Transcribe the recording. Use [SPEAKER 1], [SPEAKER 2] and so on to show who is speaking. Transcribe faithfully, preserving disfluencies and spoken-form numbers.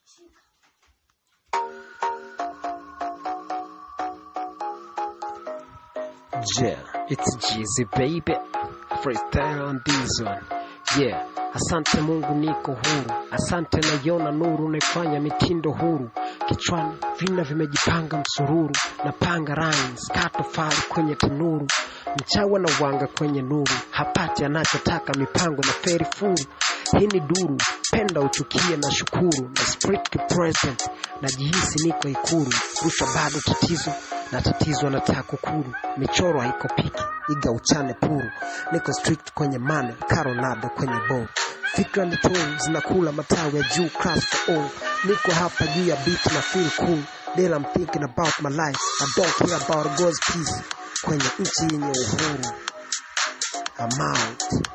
[SPEAKER 1] Yeah, it's Jeezy baby, freestyle on this one. Yeah, asante Mungu niko huru, asante naiona nuru naifanya mitindo huru. Kichwani vina vimejipanga msururu, napanga rhymes kato fali kwenye tanuru. Mchawa na wanga kwenye nuru, hapati anachotaka mipango na feri furu. Hii ni duru, penda uchukie na shukuru, na spirit ki present, na jihisi niko ikuru. Rusha bado tatizo, na tatizo nataka kukuru. Michoro haiko piki, iga uchane puru. Niko strict kwenye mane, karonado kwenye bow. Fikra ni tone, zinakula matawi ya juu, class for all. Niko hapa juu ya beat na feel cool. Then I'm thinking about my life, I don't care about God's peace. Kwenye nchi yenye uhuru, I'm out.